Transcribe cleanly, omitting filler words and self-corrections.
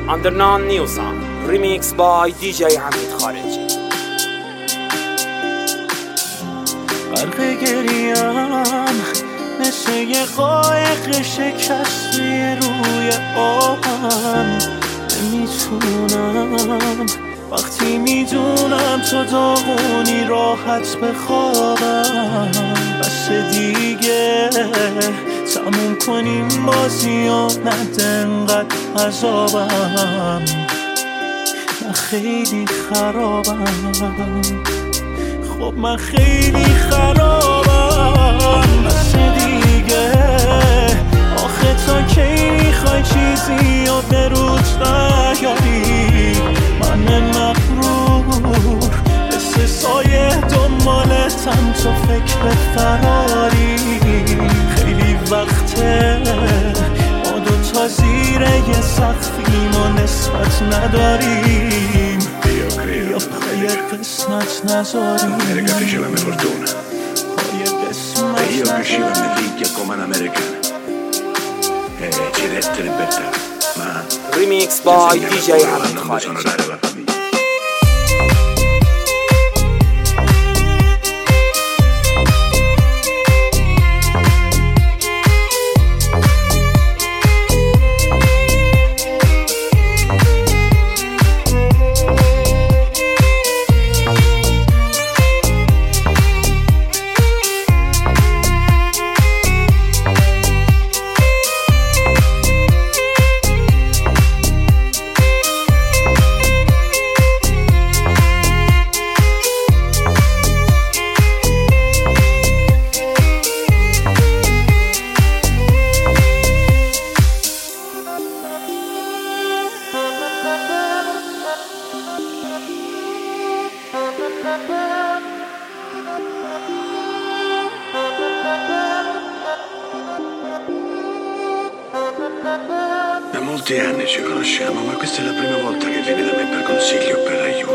Underground New Sound Remix by DJ حمید خارجی. غرق گریم مثل یه قایق شکسته روی آبم، نمیتونم وقتی میدونم تو داغونی راحت بخوابم. بس دیگه تموم کنیم بازی و نده انقدر عذابم. من خیلی خرابم، خب من خیلی خرابم. بس دیگه آخه تا کی میخوای چیزی و به روز نیاری؟ من مغرور مثل سایه دنبالتم، تو فکر فراری. خیلی وقته ما دوتا زیر یه سقفیم و نسبت نداریم. بیا پای قسمت نذاریم. America fece la mia fortuna e io crescevo a Meliglia come un'americana e ci dette libertà, ma Remix by DJ حمید non خارجی. bisogna dare la famiglia. Da molti anni ci conosciamo, ma questa è la prima volta che vieni da me per consiglio o per aiuto.